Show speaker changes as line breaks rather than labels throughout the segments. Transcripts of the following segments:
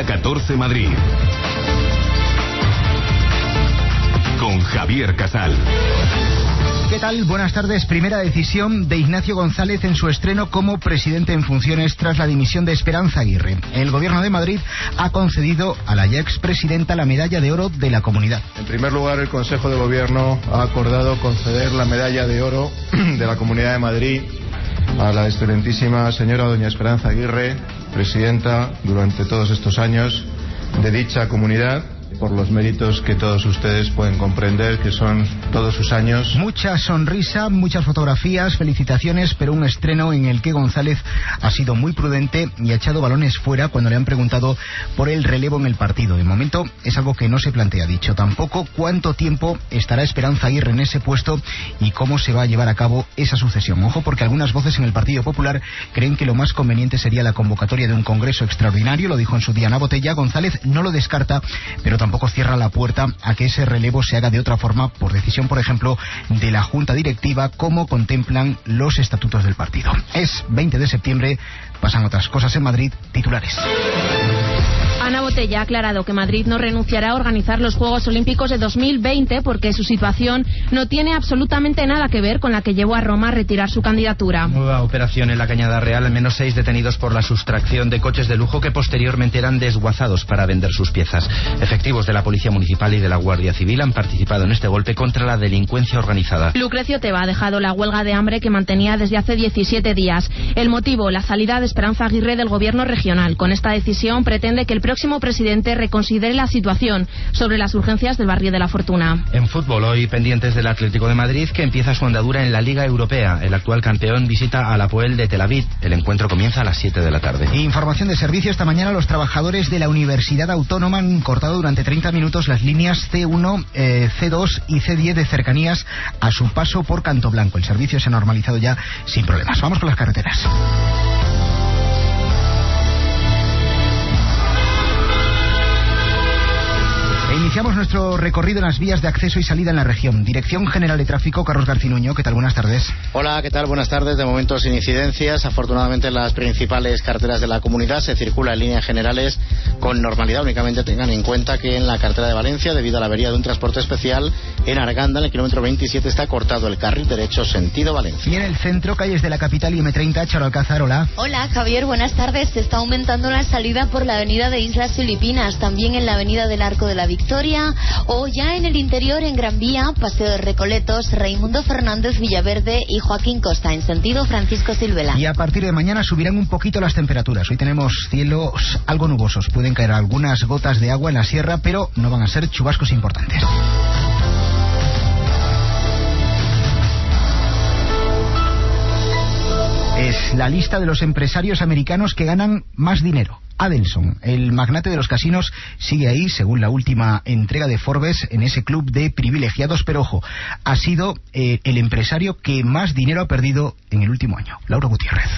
14 Madrid. Con Javier Casal.
¿Qué tal? Buenas tardes. Primera decisión de Ignacio González en su estreno como presidente en funciones tras la dimisión de Esperanza Aguirre. El Gobierno de Madrid ha concedido a la ya expresidenta la Medalla de Oro de la Comunidad.
En primer lugar, el Consejo de Gobierno ha acordado conceder la Medalla de Oro de la Comunidad de Madrid a la excelentísima señora doña Esperanza Aguirre, presidenta durante todos estos años de dicha comunidad, por los méritos que todos ustedes pueden comprender, que son todos sus años.
Mucha sonrisa, muchas fotografías, felicitaciones, pero un estreno en el que González ha sido muy prudente y ha echado balones fuera cuando le han preguntado por el relevo en el partido. De momento es algo que no se plantea, dicho tampoco cuánto tiempo estará Esperanza Aguirre en ese puesto y cómo se va a llevar a cabo esa sucesión. Ojo, porque algunas voces en el Partido Popular creen que lo más conveniente sería la convocatoria de un congreso extraordinario. Lo dijo en su día Ana Botella. González no lo descarta, pero tampoco cierra la puerta a que ese relevo se haga de otra forma, por decisión, por ejemplo, de la Junta Directiva, como contemplan los estatutos del partido. Es 20 de septiembre, pasan otras cosas en Madrid. Titulares.
Ana Botella ha aclarado que Madrid no renunciará a organizar los Juegos Olímpicos de 2020 porque su situación no tiene absolutamente nada que ver con la que llevó a Roma a retirar su candidatura.
Nueva operación en la Cañada Real, al menos 6 detenidos por la sustracción de coches de lujo que posteriormente eran desguazados para vender sus piezas. Efectivos de la Policía Municipal y de la Guardia Civil han participado en este golpe contra la delincuencia organizada.
Lucrecio Teba ha dejado la huelga de hambre que mantenía desde hace 17 días. El motivo, la salida de Esperanza Aguirre del gobierno regional. Con esta decisión pretende que el próximo presidente reconsidere la situación sobre las urgencias del barrio de la Fortuna.
En fútbol, hoy pendientes del Atlético de Madrid, que empieza su andadura en la Liga Europea. El actual campeón visita al Apoel de Tel Aviv. El encuentro comienza a las 7 de la tarde.
Información de servicio. Esta mañana los trabajadores de la Universidad Autónoma han cortado durante 30 minutos las líneas C1, C2 y C10 de cercanías a su paso por Canto Blanco. El servicio se ha normalizado ya sin problemas. Vamos con las carreteras. Iniciamos nuestro recorrido en las vías de acceso y salida en la región. Dirección General de Tráfico, Carlos Garcinuño. ¿Qué tal? Buenas tardes.
Hola, ¿qué tal? Buenas tardes. De momento sin incidencias. Afortunadamente en las principales carreteras de la comunidad se circula en líneas generales con normalidad. Únicamente tengan en cuenta que en la carretera de Valencia, debido a la avería de un transporte especial, en Arganda, en el kilómetro 27, está cortado el carril derecho sentido Valencia.
Y en el centro, calles de la capital y M30, Charo Alcázar. Hola.
Hola, Javier. Buenas tardes. Se está aumentando la salida por la avenida de Islas Filipinas, también en la avenida del Arco de la Victoria, o ya en el interior, en Gran Vía, Paseo de Recoletos, Raimundo Fernández, Villaverde y Joaquín Costa, en sentido Francisco Silvela.
Y a partir de mañana subirán un poquito las temperaturas. Hoy tenemos cielos algo nubosos. Pueden caer algunas gotas de agua en la sierra, pero no van a ser chubascos importantes. Es la lista de los empresarios americanos que ganan más dinero. Adelson, el magnate de los casinos, sigue ahí, según la última entrega de Forbes, en ese club de privilegiados, pero ojo, ha sido el empresario que más dinero ha perdido en el último año. Laura Gutiérrez.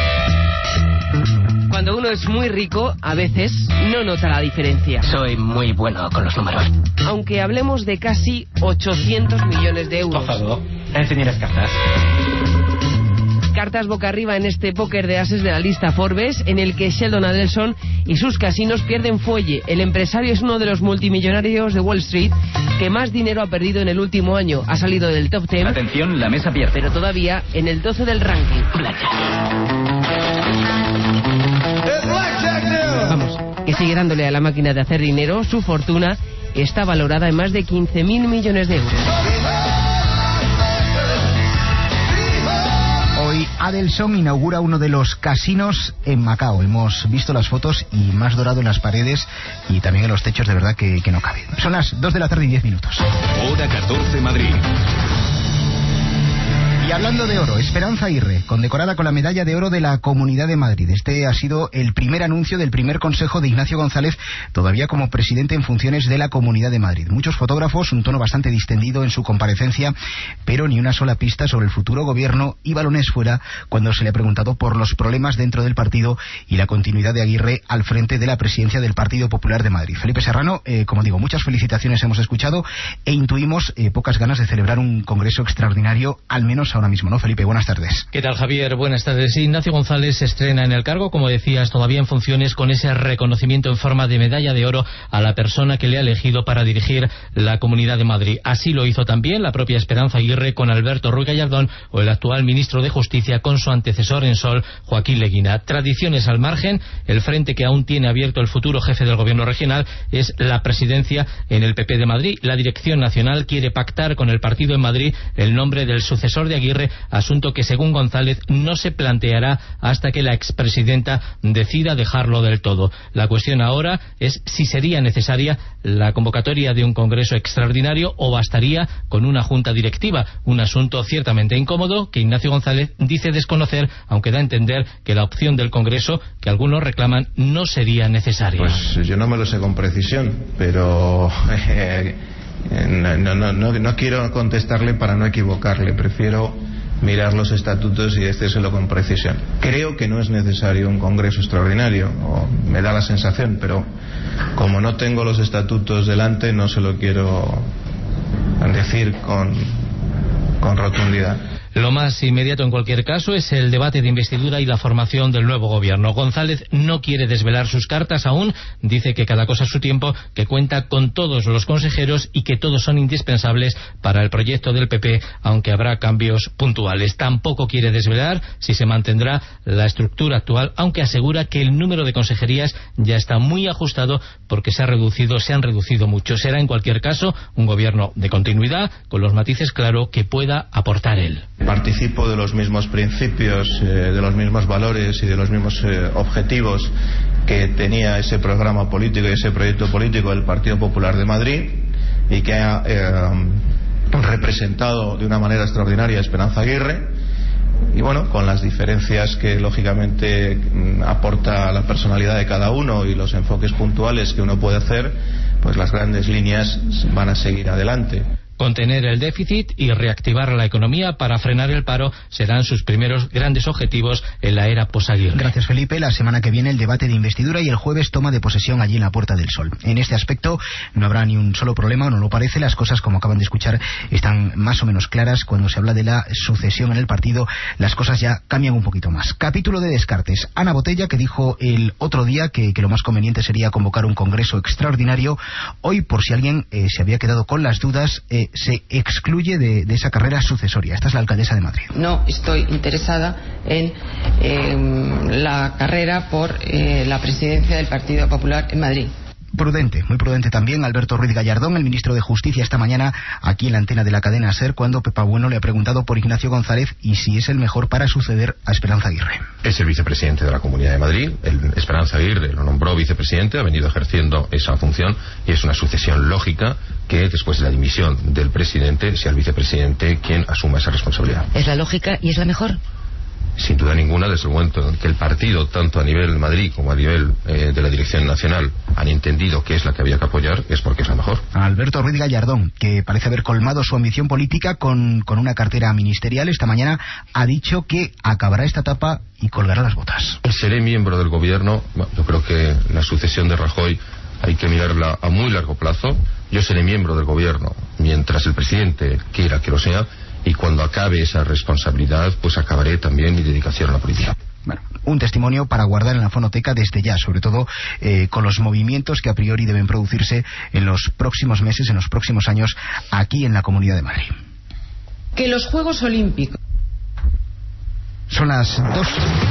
Cuando uno es muy rico, a veces no nota la diferencia.
Soy muy bueno con los números.
Aunque hablemos de casi 800 millones de euros.
Por favor, enseñe las cartas.
Cartas boca arriba en este póker de ases de la lista Forbes, en el que Sheldon Adelson y sus casinos pierden fuelle. El empresario es uno de los multimillonarios de Wall Street que más dinero ha perdido en el último año. Ha salido del top 10.
Atención, la mesa pierde.
Pero todavía en el 12 del ranking. Vamos, que sigue dándole a la máquina de hacer dinero. Su fortuna está valorada en más de 15.000 millones de euros.
Hoy Adelson inaugura uno de los casinos en Macao. Hemos visto las fotos y más dorado en las paredes y también en los techos, de verdad que no cabe. Son las 2 de la tarde y 10 minutos.
Hora 14 Madrid.
Y hablando de oro, Esperanza Aguirre, condecorada con la Medalla de Oro de la Comunidad de Madrid. Este ha sido el primer anuncio del primer consejo de Ignacio González, todavía como presidente en funciones de la Comunidad de Madrid. Muchos fotógrafos, un tono bastante distendido en su comparecencia, pero ni una sola pista sobre el futuro gobierno y balones fuera cuando se le ha preguntado por los problemas dentro del partido y la continuidad de Aguirre al frente de la presidencia del Partido Popular de Madrid. Felipe Serrano, como digo, muchas felicitaciones hemos escuchado e intuimos pocas ganas de celebrar un congreso extraordinario, al menos ahora ahora mismo, ¿no, Felipe? Buenas tardes.
¿Qué tal, Javier? Buenas tardes. Ignacio González se estrena en el cargo, como decías, todavía en funciones, con ese reconocimiento en forma de medalla de oro a la persona que le ha elegido para dirigir la Comunidad de Madrid. Así lo hizo también la propia Esperanza Aguirre con Alberto Ruiz Gallardón o el actual ministro de Justicia con su antecesor en Sol, Joaquín Leguina. Tradiciones al margen, el frente que aún tiene abierto el futuro jefe del gobierno regional es la presidencia en el PP de Madrid. La dirección nacional quiere pactar con el partido en Madrid el nombre del sucesor de Aguirre, asunto que según González no se planteará hasta que la expresidenta decida dejarlo del todo. La cuestión ahora es si sería necesaria la convocatoria de un congreso extraordinario o bastaría con una junta directiva, un asunto ciertamente incómodo que Ignacio González dice desconocer, aunque da a entender que la opción del congreso que algunos reclaman no sería necesaria.
Pues yo no me lo sé con precisión, pero no quiero contestarle para no equivocarle, prefiero mirar los estatutos y decírselo con precisión. Creo que no es necesario un congreso extraordinario, o me da la sensación, pero como no tengo los estatutos delante no se lo quiero decir con rotundidad.
Lo más inmediato en cualquier caso es el debate de investidura y la formación del nuevo gobierno. González no quiere desvelar sus cartas aún, dice que cada cosa a su tiempo, que cuenta con todos los consejeros y que todos son indispensables para el proyecto del PP, aunque habrá cambios puntuales. Tampoco quiere desvelar si se mantendrá la estructura actual, aunque asegura que el número de consejerías ya está muy ajustado porque se han reducido mucho. Será en cualquier caso un gobierno de continuidad, con los matices claro que pueda aportar él.
Participo de los mismos principios, de los mismos valores y de los mismos objetivos que tenía ese programa político y ese proyecto político del Partido Popular de Madrid y que ha representado de una manera extraordinaria a Esperanza Aguirre, y bueno, con las diferencias que lógicamente aporta la personalidad de cada uno y los enfoques puntuales que uno puede hacer, pues las grandes líneas van a seguir adelante.
Contener el déficit y reactivar la economía para frenar el paro serán sus primeros grandes objetivos en la era posaguirre.
Gracias, Felipe. La semana que viene el debate de investidura y el jueves toma de posesión allí en la Puerta del Sol. En este aspecto no habrá ni un solo problema, o no lo parece. Las cosas, como acaban de escuchar, están más o menos claras. Cuando se habla de la sucesión en el partido, las cosas ya cambian un poquito más. Capítulo de descartes. Ana Botella, que dijo el otro día que lo más conveniente sería convocar un congreso extraordinario, hoy, por si alguien se había quedado con las dudas, se excluye de esa carrera sucesoria. Esta es la alcaldesa de Madrid.
No estoy interesada en la carrera por la presidencia del Partido Popular en Madrid.
Prudente, muy prudente también Alberto Ruiz Gallardón, el ministro de Justicia, esta mañana aquí en la antena de la cadena SER, cuando Pepa Bueno le ha preguntado por Ignacio González y si es el mejor para suceder a Esperanza Aguirre.
Es el vicepresidente de la Comunidad de Madrid. Esperanza Aguirre lo nombró vicepresidente, ha venido ejerciendo esa función y es una sucesión lógica que después de la dimisión del presidente sea el vicepresidente quien asuma esa responsabilidad.
¿Es la lógica y es la mejor?
Sin duda ninguna, desde el momento en que el partido, tanto a nivel Madrid como a nivel de la dirección nacional, han entendido que es la que había que apoyar, es porque es la mejor.
Alberto Ruiz Gallardón, que parece haber colmado su ambición política con una cartera ministerial, esta mañana ha dicho que acabará esta etapa y colgará las botas.
Seré miembro del gobierno. Yo creo que la sucesión de Rajoy hay que mirarla a muy largo plazo. Yo seré miembro del gobierno mientras el presidente quiera que lo sea, y cuando acabe esa responsabilidad, pues acabaré también mi dedicación a la política.
Bueno, un testimonio para guardar en la fonoteca desde ya, sobre todo con los movimientos que a priori deben producirse en los próximos meses, en los próximos años, aquí en la Comunidad de Madrid.
Que los Juegos Olímpicos...
Son las 2.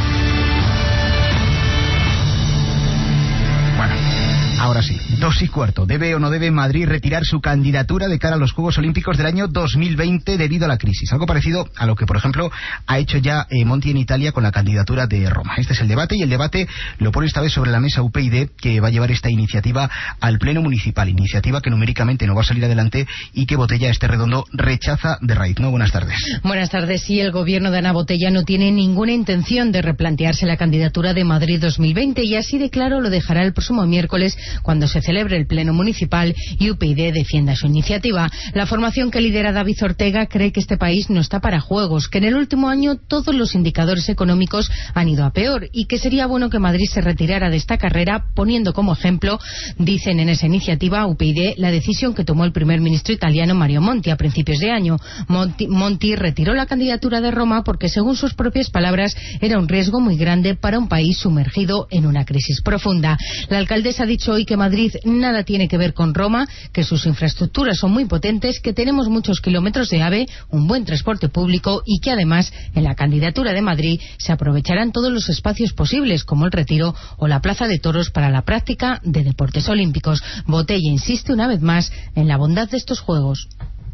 Bueno, ahora sí, 2:15. ¿Debe o no debe Madrid retirar su candidatura de cara a los Juegos Olímpicos del año 2020 debido a la crisis? Algo parecido a lo que, por ejemplo, ha hecho ya Monti en Italia con la candidatura de Roma. Este es el debate, y el debate lo pone esta vez sobre la mesa UPyD, que va a llevar esta iniciativa al Pleno Municipal. Iniciativa que numéricamente no va a salir adelante y que Botella, este redondo, rechaza de raíz. ¿No? Buenas tardes.
Buenas tardes. Sí, el gobierno de Ana Botella no tiene ninguna intención de replantearse la candidatura de Madrid 2020, y así de claro lo dejará el próximo miércoles cuando se celebre el pleno municipal y UPyD defienda su iniciativa. La formación que lidera David Ortega cree que este país no está para juegos, que en el último año todos los indicadores económicos han ido a peor y que sería bueno que Madrid se retirara de esta carrera, poniendo como ejemplo, dicen en esa iniciativa UPyD, la decisión que tomó el primer ministro italiano Mario Monti a principios de año. Monti retiró la candidatura de Roma porque, según sus propias palabras, era un riesgo muy grande para un país sumergido en una crisis profunda. La alcaldesa ha dicho hoy que Madrid nada tiene que ver con Roma, que sus infraestructuras son muy potentes, que tenemos muchos kilómetros de AVE, un buen transporte público y que además en la candidatura de Madrid se aprovecharán todos los espacios posibles, como el Retiro o la Plaza de Toros, para la práctica de deportes olímpicos. Botella insiste una vez más en la bondad de estos Juegos.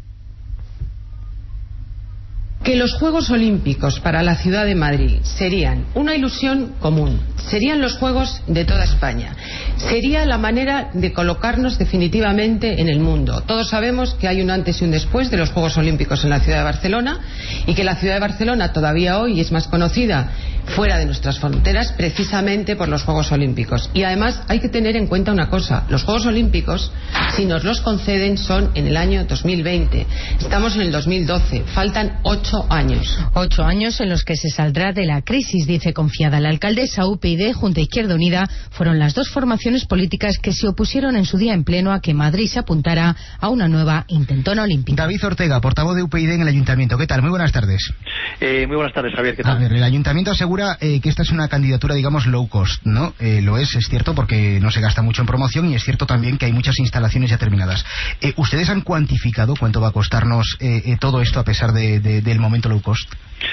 Que los Juegos Olímpicos para la ciudad de Madrid serían una ilusión común, serían los Juegos de toda España, sería la manera de colocarnos definitivamente en el mundo. Todos sabemos que hay un antes y un después de los Juegos Olímpicos en la ciudad de Barcelona y que la ciudad de Barcelona todavía hoy es más conocida fuera de nuestras fronteras precisamente por los Juegos Olímpicos. Y además hay que tener en cuenta una cosa: los Juegos Olímpicos, si nos los conceden, son en el año 2020. Estamos en el 2012, faltan 8 años.
8 años en los que se saldrá de la crisis, dice confiada la alcaldesa. UPyD junto a Izquierda Unida fueron las dos formaciones políticas que se opusieron en su día en pleno a que Madrid se apuntara a una nueva intentona olímpica.
David Ortega, portavoz de UPyD en el Ayuntamiento. ¿Qué tal? Muy buenas tardes.
Muy buenas tardes, Javier. ¿Qué tal?
A ver, el Ayuntamiento asegura que esta es una candidatura, digamos, low cost, ¿no? Lo es cierto, porque no se gasta mucho en promoción, y es cierto también que hay muchas instalaciones ya terminadas. ¿Ustedes han cuantificado cuánto va a costarnos todo esto a pesar del momento low cost?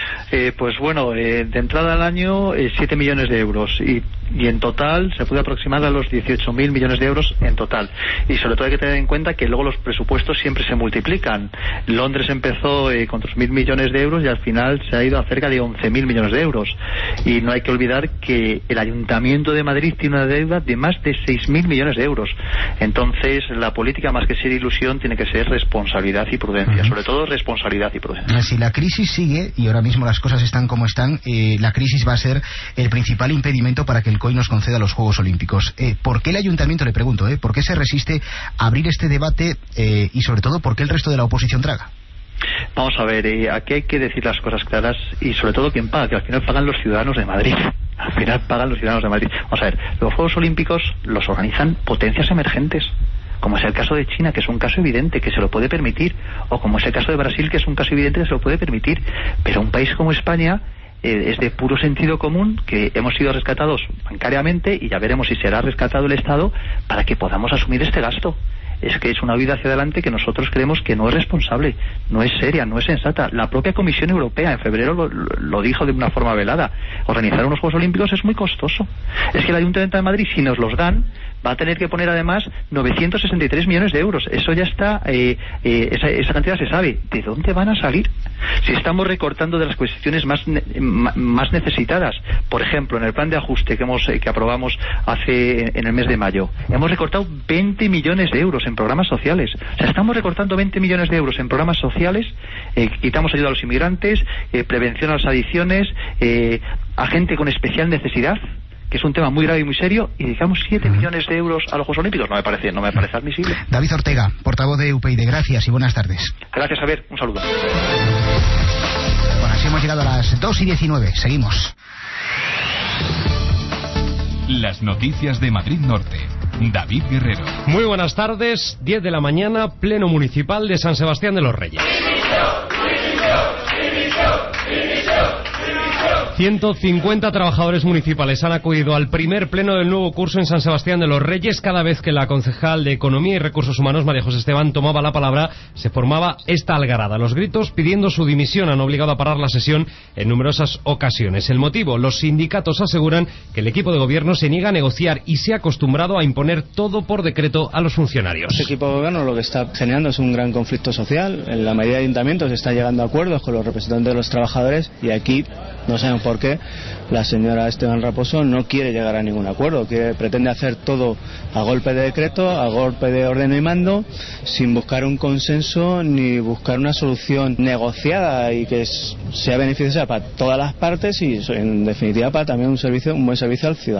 Pues bueno, de entrada al año 7 millones de euros y en total se puede aproximar a los 18.000 millones de euros en total. Y sobre todo hay que tener en cuenta que luego los presupuestos siempre se multiplican. Londres empezó con 3.000 millones de euros y al final se ha ido a cerca de 11.000 millones de euros. Y no hay que olvidar que el Ayuntamiento de Madrid tiene una deuda de más de 6.000 millones de euros. Entonces la política, más que ser ilusión, tiene que ser responsabilidad y prudencia. Sobre todo responsabilidad y prudencia.
Si la crisis sigue, y ahora mismo las cosas están como están, la crisis va a ser el principal impedimento para que el COI nos conceda los Juegos Olímpicos. ¿Por qué el Ayuntamiento, le pregunto, por qué se resiste a abrir este debate y sobre todo por qué el resto de la oposición traga?
Vamos a ver, aquí hay que decir las cosas claras y sobre todo quién paga, que al final pagan los ciudadanos de Madrid. Al final pagan los ciudadanos de Madrid. Vamos a ver, los Juegos Olímpicos los organizan potencias emergentes, como es el caso de China, que es un caso evidente que se lo puede permitir, o como es el caso de Brasil, que es un caso evidente que se lo puede permitir. Pero un país como España es de puro sentido común que hemos sido rescatados bancariamente, y ya veremos si será rescatado el Estado para que podamos asumir este gasto. Es que es una huida hacia adelante que nosotros creemos que no es responsable, no es seria, no es sensata. La propia Comisión Europea en febrero lo dijo de una forma velada. Organizar unos Juegos Olímpicos es muy costoso. Es que el Ayuntamiento de Madrid, si nos los dan, va a tener que poner además 963 millones de euros. Eso ya está, esa cantidad se sabe. ¿De dónde van a salir? Si estamos recortando de las cuestiones más necesitadas. Por ejemplo, en el plan de ajuste que aprobamos en el mes de mayo, hemos recortado 20 millones de euros en programas sociales. O sea, estamos recortando 20 millones de euros en programas sociales, quitamos ayuda a los inmigrantes, prevención a las adicciones, a gente con especial necesidad, que es un tema muy grave y muy serio, y dedicamos 7 millones de euros a los Juegos Olímpicos. No me parece admisible.
David Ortega, portavoz de UPyD, gracias y buenas tardes.
Gracias, Javier. Un saludo.
Bueno, así hemos llegado a las 2:19. Seguimos.
Las noticias de Madrid Norte. David Guerrero.
Muy buenas tardes. 10 de la mañana, Pleno Municipal de San Sebastián de los Reyes. 150 trabajadores municipales han acudido al primer pleno del nuevo curso en San Sebastián de los Reyes. Cada vez que la concejal de Economía y Recursos Humanos, María José Esteban, tomaba la palabra, se formaba esta algarada. Los gritos pidiendo su dimisión han obligado a parar la sesión en numerosas ocasiones. El motivo: los sindicatos aseguran que el equipo de gobierno se niega a negociar y se ha acostumbrado a imponer todo por decreto a los funcionarios.
Este equipo de gobierno lo que está generando es un gran conflicto social. En la mayoría de ayuntamientos se está llegando a acuerdos con los representantes de los trabajadores, y aquí no sabemos por qué la señora Esteban Raposo no quiere llegar a ningún acuerdo, que pretende hacer todo a golpe de decreto, a golpe de ordeno y mando, sin buscar un consenso ni buscar una solución negociada y que sea beneficiosa para todas las partes y, en definitiva, para también un buen servicio al ciudadano.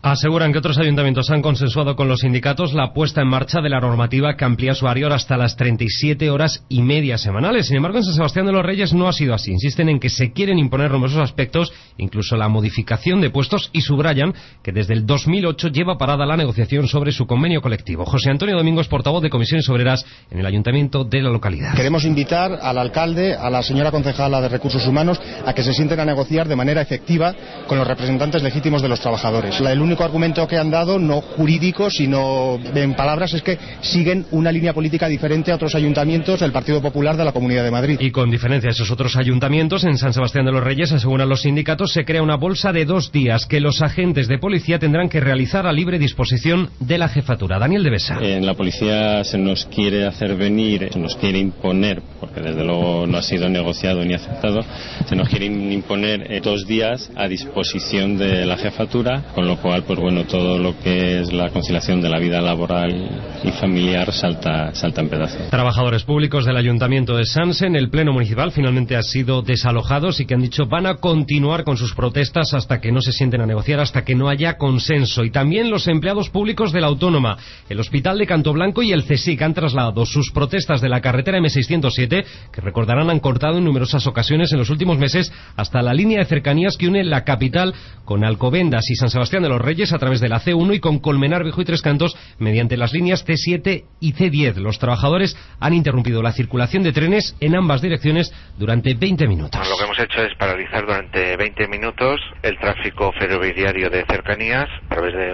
Aseguran que otros ayuntamientos han consensuado con los sindicatos la puesta en marcha de la normativa que amplía su horario hasta las 37 horas y media semanales. Sin embargo, en San Sebastián de los Reyes no ha sido así. Insisten en que se quieren imponer numerosos aspectos, incluso la modificación de puestos, y subrayan que desde el 2008 lleva parada la negociación sobre su convenio colectivo. José Antonio Domingos, portavoz de Comisiones Obreras en el ayuntamiento de la localidad.
Queremos invitar al alcalde, a la señora concejala de Recursos Humanos, a que se sienten a negociar de manera efectiva con los representantes legítimos de los trabajadores. El único argumento que han dado, no jurídico, sino en palabras, es que siguen una línea política diferente a otros ayuntamientos del Partido Popular de la Comunidad de Madrid.
Y con diferencia a esos otros ayuntamientos, en San Sebastián de los Reyes, aseguran los sindicatos, se crea una bolsa de 2 días que los agentes de policía tendrán que realizar a libre disposición de la jefatura. Daniel de Besa.
En la policía se nos quiere hacer venir, se nos quiere imponer, porque desde luego no ha sido negociado ni aceptado, se nos quiere imponer 2 días a disposición de la jefatura, con lo cual, pues bueno, todo lo que es la conciliación de la vida laboral y familiar salta en pedazos.
Trabajadores públicos del Ayuntamiento de Sanse en el Pleno Municipal finalmente han sido desalojados y que han dicho van a continuar con sus protestas hasta que no se sienten a negociar, hasta que no haya consenso. Y también los empleados públicos de la Autónoma, el Hospital de Cantoblanco y el CSIC han trasladado sus protestas de la carretera M607, que recordarán han cortado en numerosas ocasiones en los últimos meses, hasta la línea de cercanías que une la capital con Alcobendas y San Sebastián de los Reyes a través de la C1 y con Colmenar Viejo y Tres Cantos mediante las líneas C7 y C10. Los trabajadores han interrumpido la circulación de trenes en ambas direcciones durante 20 minutos.
Lo que hemos hecho es paralizar durante 20 minutos el tráfico ferroviario de cercanías a través de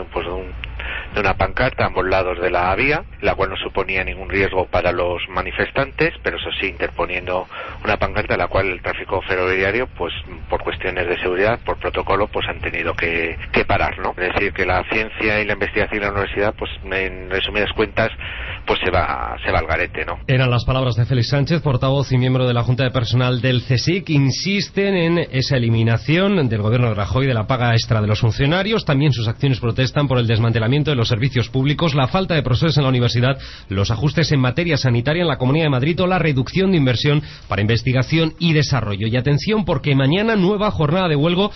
una pancarta a ambos lados de la vía, la cual no suponía ningún riesgo para los manifestantes, pero eso sí, interponiendo una pancarta en la cual el tráfico ferroviario, pues por cuestiones de seguridad, por protocolo, pues han tenido que parar, ¿no? Es decir, que la ciencia y la investigación en la universidad, pues en resumidas cuentas, pues se va al garete, ¿no?
Eran las palabras de Félix Sánchez, portavoz y miembro de la Junta de Personal del CSIC. Insisten en esa eliminación del gobierno de Rajoy de la paga extra de los funcionarios. También sus acciones protestan por el desmantelamiento de los servicios públicos, la falta de profesores en la universidad, los ajustes en materia sanitaria en la Comunidad de Madrid o la reducción de inversión para investigación y desarrollo. Y atención, porque mañana nueva jornada de huelga,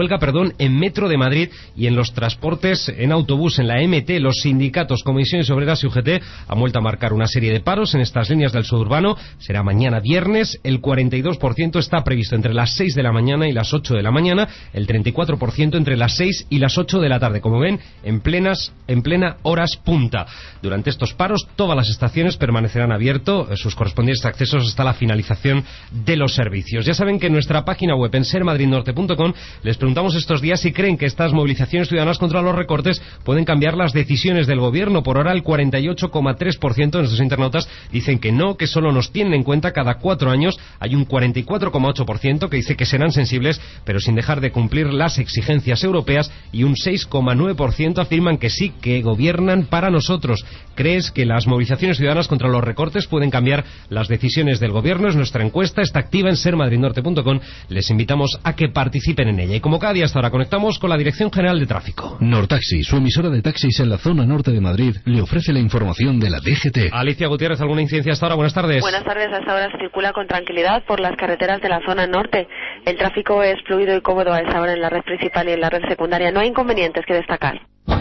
en Metro de Madrid y en los transportes en autobús en la MT. Los sindicatos, Comisiones Obreras y UGT han vuelto a marcar una serie de paros en estas líneas del suburbano. Será mañana viernes. El 42% está previsto entre las 6 de la mañana y las 8 de la mañana, el 34% entre las 6 y las 8 de la tarde. Como ven, en plena horas punta. Durante estos paros, todas las estaciones permanecerán abiertos sus correspondientes accesos hasta la finalización de los servicios. Ya saben que en nuestra página web, en sermadridnorte.com, les preguntamos estos días si creen que estas movilizaciones ciudadanas contra los recortes pueden cambiar las decisiones del gobierno. Por ahora, el 48,3% de nuestros internautas dicen que no, que solo nos tienen en cuenta cada 4 años. Hay un 44,8% que dice que serán sensibles, pero sin dejar de cumplir las exigencias europeas, y un 6,9% afirman que sí, que gobiernan para nosotros. ¿Crees que las movilizaciones ciudadanas contra los recortes pueden cambiar las decisiones del gobierno? Es nuestra encuesta, está activa en sermadridnorte.com. Les invitamos a que participen en ella. Y como cada día hasta ahora, conectamos con la Dirección General de Tráfico.
Nortaxi, su emisora de taxis en la zona norte de Madrid, le ofrece la información de la DGT.
Alicia Gutiérrez, ¿alguna incidencia hasta ahora? Buenas tardes.
Buenas tardes. Hasta ahora se circula con tranquilidad por las carreteras de la zona norte. El tráfico es fluido y cómodo a esa hora en la red principal y en la red secundaria. No hay inconvenientes que destacar.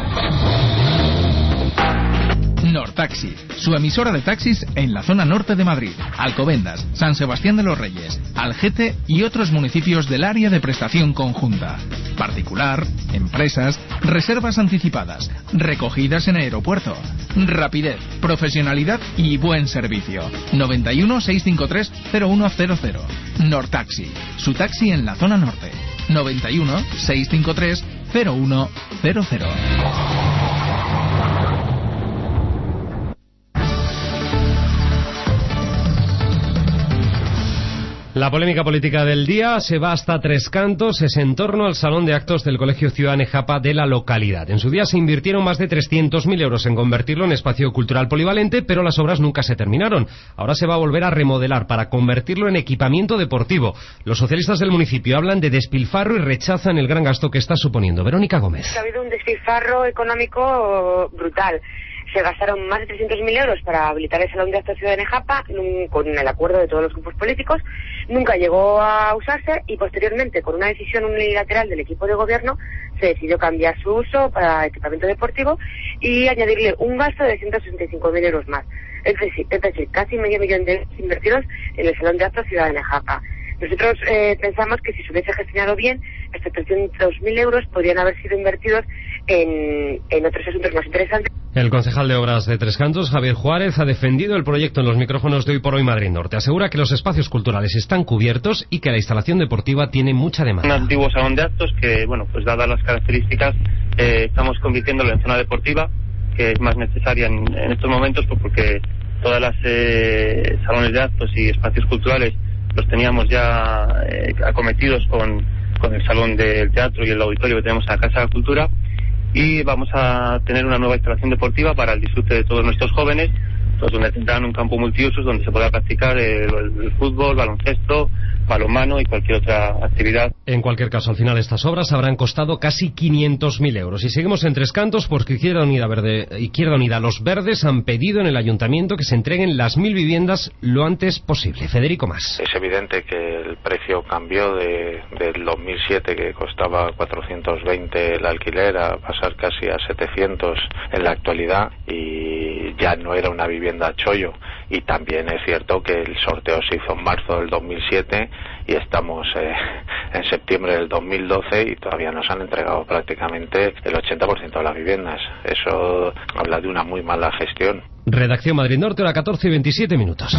Nortaxi, su emisora de taxis en la zona norte de Madrid, Alcobendas, San Sebastián de los Reyes, Algete y otros municipios del área de prestación conjunta. Particular, empresas, reservas anticipadas, recogidas en aeropuerto. Rapidez, profesionalidad y buen servicio. 91 653 0100. Nortaxi, su taxi en la zona norte. 91 653 0100.
La polémica política del día se va hasta Tres Cantos, es en torno al salón de actos del Colegio Ciudad Nejapa de la localidad. En su día se invirtieron más de 300.000 euros en convertirlo en espacio cultural polivalente, pero las obras nunca se terminaron. Ahora se va a volver a remodelar para convertirlo en equipamiento deportivo. Los socialistas del municipio hablan de despilfarro y rechazan el gran gasto que está suponiendo. Verónica Gómez.
Ha habido un despilfarro económico brutal. Se gastaron más de 300.000 euros para habilitar el Salón de Actos Ciudad de Nejapa, con el acuerdo de todos los grupos políticos, Nunca llegó a usarse y posteriormente, con una decisión unilateral del equipo de gobierno, se decidió cambiar su uso para equipamiento deportivo y añadirle un gasto de 165.000 euros más. Es decir, casi medio millón de euros invertidos en el Salón de Actos Ciudad de Nejapa. Nosotros pensamos que si se hubiese gestionado bien, estos 300.000 euros podrían haber sido invertidos en otros asuntos más interesantes.
El concejal de Obras de Tres Cantos, Javier Juárez, ha defendido el proyecto en los micrófonos de Hoy por Hoy Madrid Norte. Asegura que los espacios culturales están cubiertos y que la instalación deportiva tiene mucha demanda.
Un antiguo salón de actos que, bueno, pues dadas las características, estamos convirtiéndolo en zona deportiva, que es más necesaria en estos momentos, pues porque todas las salones de actos y espacios culturales los teníamos ya acometidos con el salón del teatro y el auditorio que tenemos en la Casa de la Cultura, y vamos a tener una nueva instalación deportiva para el disfrute de todos nuestros jóvenes, donde tendrán un campo multiusos donde se podrá practicar el fútbol, baloncesto, balonmano y cualquier otra actividad.
En cualquier caso, al final estas obras habrán costado casi 500.000 euros. Y seguimos en Tres Cantos porque Izquierda Unida, Los Verdes han pedido en el ayuntamiento que se entreguen las 1.000 viviendas lo antes posible. Federico Mas.
Es evidente que el precio cambió del 2007, que costaba 420 el alquiler, a pasar casi a 700 en la actualidad, y ya no era una vivienda chollo. Y también es cierto que el sorteo se hizo en marzo del 2007 y estamos en septiembre del 2012 y todavía nos han entregado prácticamente el 80% de las viviendas. Eso habla de una muy mala gestión.
Redacción Madrid Norte, hora 14:27.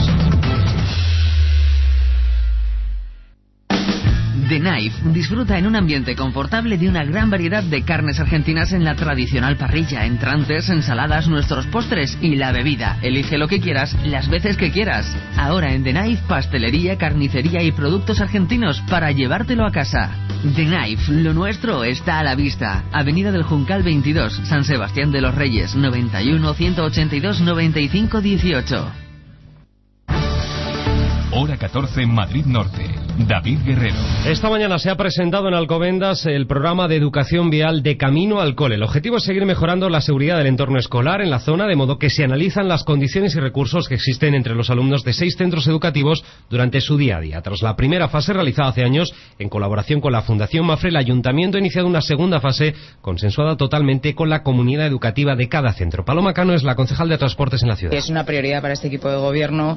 The Knife disfruta en un ambiente confortable de una gran variedad de carnes argentinas en la tradicional parrilla, entrantes, ensaladas, nuestros postres y la bebida. Elige lo que quieras, las veces que quieras. Ahora en The Knife, pastelería, carnicería y productos argentinos para llevártelo a casa. The Knife, lo nuestro está a la vista. Avenida del Juncal 22, San Sebastián de los Reyes, 91 182 95 18.
Hora 14, Madrid Norte. David Guerrero.
Esta mañana se ha presentado en Alcobendas el programa de educación vial de Camino al Cole. El objetivo es seguir mejorando la seguridad del entorno escolar en la zona, de modo que se analizan las condiciones y recursos que existen entre los alumnos de 6 centros educativos durante su día a día. Tras la primera fase realizada hace años, en colaboración con la Fundación Mafre, el Ayuntamiento ha iniciado una segunda fase consensuada totalmente con la comunidad educativa de cada centro. Paloma Cano es la concejal de Transportes en la ciudad.
Es una prioridad para este equipo de gobierno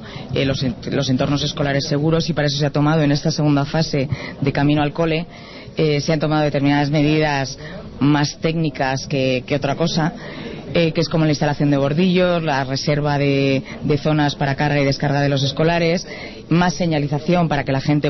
los entornos escolares seguros, y para eso se ha tomado en esta segunda fase de Camino al Cole, se han tomado determinadas medidas más técnicas que otra cosa, que es como la instalación de bordillos, la reserva de zonas para carga y descarga de los escolares, más señalización para que la gente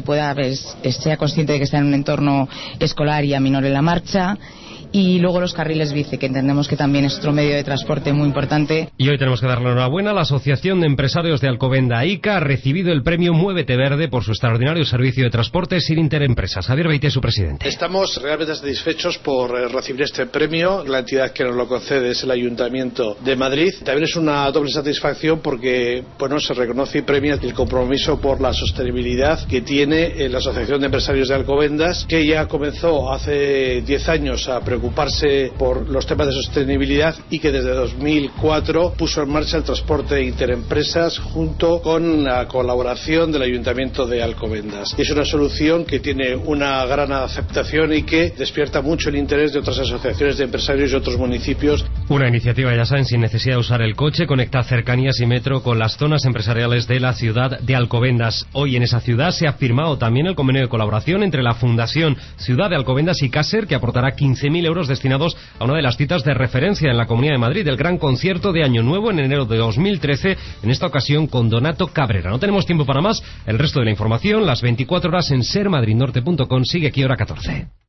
sea consciente de que está en un entorno escolar y aminore la marcha. Y luego los carriles bici, que entendemos que también es otro medio de transporte muy importante.
Y hoy tenemos que darle enhorabuena. La Asociación de Empresarios de Alcobendas, AICA, ha recibido el premio Muévete Verde por su extraordinario servicio de transporte sin interempresas. Javier Beité, su presidente.
Estamos realmente satisfechos por recibir este premio. La entidad que nos lo concede es el Ayuntamiento de Madrid. También es una doble satisfacción porque se reconoce y premia el compromiso por la sostenibilidad que tiene la Asociación de Empresarios de Alcobendas, que ya comenzó hace 10 años a preocuparse por los temas de sostenibilidad y que desde 2004 puso en marcha el transporte interempresas junto con la colaboración del Ayuntamiento de Alcobendas. Es una solución que tiene una gran aceptación y que despierta mucho el interés de otras asociaciones de empresarios y otros municipios.
Una iniciativa, ya saben, sin necesidad de usar el coche, conecta cercanías y metro con las zonas empresariales de la ciudad de Alcobendas. Hoy en esa ciudad se ha firmado también el convenio de colaboración entre la Fundación Ciudad de Alcobendas y Caser, que aportará 15.000 euros destinados a una de las citas de referencia en la Comunidad de Madrid, el gran concierto de Año Nuevo en enero de 2013, en esta ocasión con Donato Cabrera. No tenemos tiempo para más. El resto de la información, las 24 horas en sermadridnorte.com. Sigue aquí hora 14.